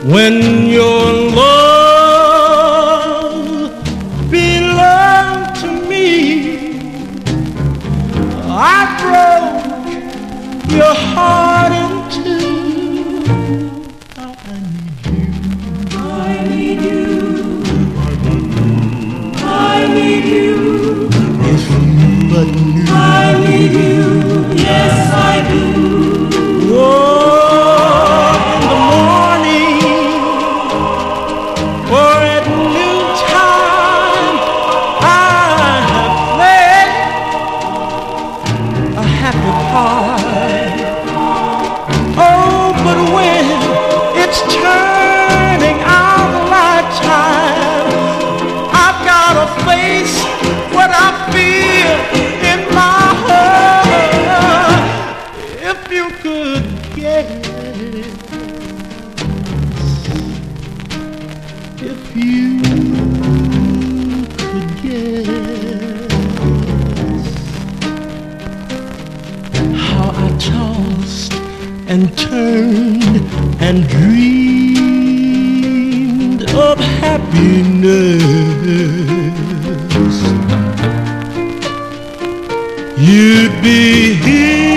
When your love belonged to me, I broke your heart in two. Now I need you. I need you. I need you. If you but knew. I need you. Yes, I do. Oh, in the morning or at noontime, I have played a happy part. Oh, but when it's turning out like time, I've got to face what I feel in my heart. If you could guess, if you could guess how I tossed and turned and dreamed of happiness, you'd be here